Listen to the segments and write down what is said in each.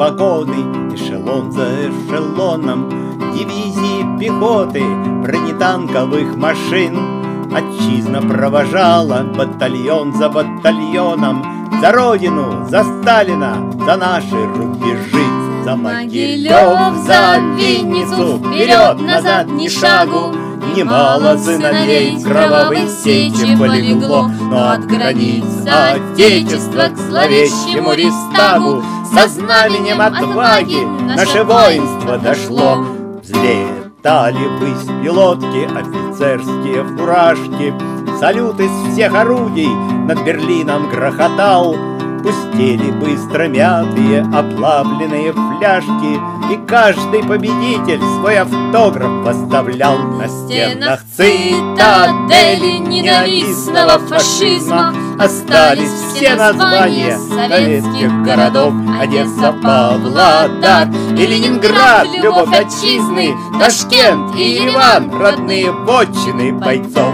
погоны, эшелон за эшелоном, дивизии пехоты, бронетанковых машин. Отчизна провожала батальон за батальоном, за Родину, за Сталина, за наши рубежи. За Могилев, за Винницу, вперед, назад, ни шагу. Немало сыновей в кровавой сече полегло, но от границ Отечества к зловещему Рейхстагу со знаменем отваги наше воинство дошло. Взлетали ввысь пилотки, офицерские фуражки, салют из всех орудий над Берлином грохотал. Пустели быстро мятые, оплавленные фляжки, и каждый победитель свой автограф поставлял. На стенах цитадели ненавистного фашизма остались все названия советских городов: Одесса, Павлодар и Ленинград, любовь отчизны, Ташкент и Ереван, родные вотчины бойцов.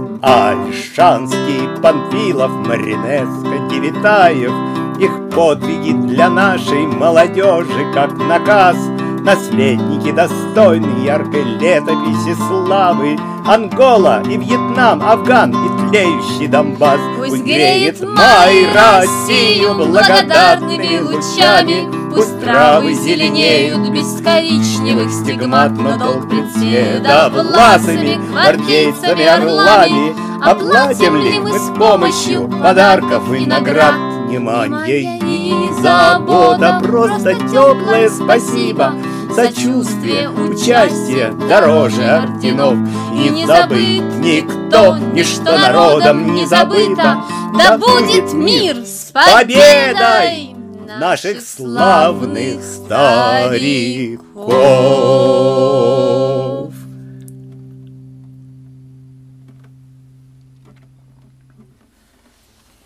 Ольшанский, Панфилов, Маринеско, Девятаев, их подвиги для нашей молодежи как наказ. Наследники достойны яркой летописи славы. Ангола и Вьетнам, Афган и тлеющий Донбасс. Пусть греет май Россию благодарными лучами, пусть травы зеленеют без коричневых стигмат, но долг пред седовласыми гвардейцами орлами. Оплатим ли мы с помощью подарков и наград? Внимание и забота, просто теплое спасибо, сочувствие, участие дороже орденов. И не забыт никто, ничто народом не забыто. Да будет мир с победой наших славных стариков.